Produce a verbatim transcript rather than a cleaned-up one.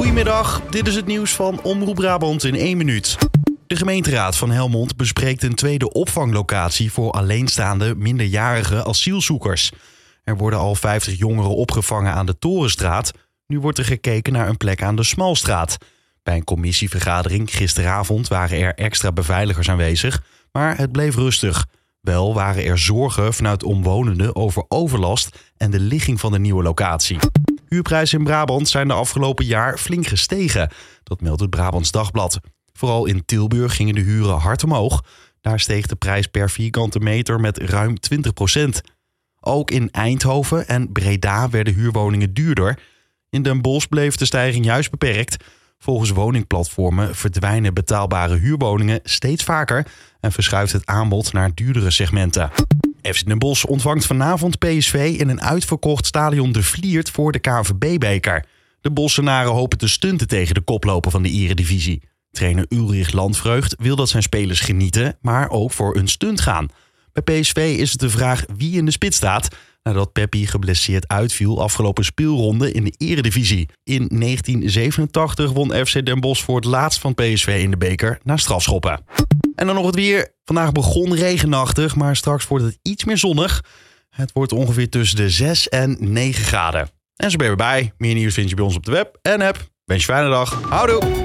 Goedemiddag, dit is het nieuws van Omroep Brabant in één minuut. De gemeenteraad van Helmond bespreekt een tweede opvanglocatie voor alleenstaande minderjarige asielzoekers. Er worden al vijftig jongeren opgevangen aan de Torenstraat. Nu wordt er gekeken naar een plek aan de Smalstraat. Bij een commissievergadering gisteravond waren er extra beveiligers aanwezig, maar het bleef rustig. Wel waren er zorgen vanuit omwonenden over overlast en de ligging van de nieuwe locatie. Huurprijzen in Brabant zijn de afgelopen jaar flink gestegen. Dat meldt het Brabants Dagblad. Vooral in Tilburg gingen de huren hard omhoog. Daar steeg de prijs per vierkante meter met ruim twintig procent. Ook in Eindhoven en Breda werden huurwoningen duurder. In Den Bosch bleef de stijging juist beperkt. Volgens woningplatformen verdwijnen betaalbare huurwoningen steeds vaker en verschuift het aanbod naar duurdere segmenten. F C Den Bosch ontvangt vanavond P S V in een uitverkocht stadion De Vliert voor de K N V B-beker. De Bossenaren hopen te stunten tegen de koploper van de Eredivisie. Trainer Ulrich Landvreugd wil dat zijn spelers genieten, maar ook voor een stunt gaan. Bij P S V is het de vraag wie in de spits staat, nadat Peppi geblesseerd uitviel afgelopen speelronde in de Eredivisie. In negentien zevenentachtig won F C Den Bosch voor het laatst van P S V in de beker na strafschoppen. En dan nog het weer. Vandaag begon regenachtig, maar straks wordt het iets meer zonnig. Het wordt ongeveer tussen de zes en negen graden. En zo ben je erbij. Meer nieuws vind je bij ons op de web en app. Wens je een fijne dag. Houdoe!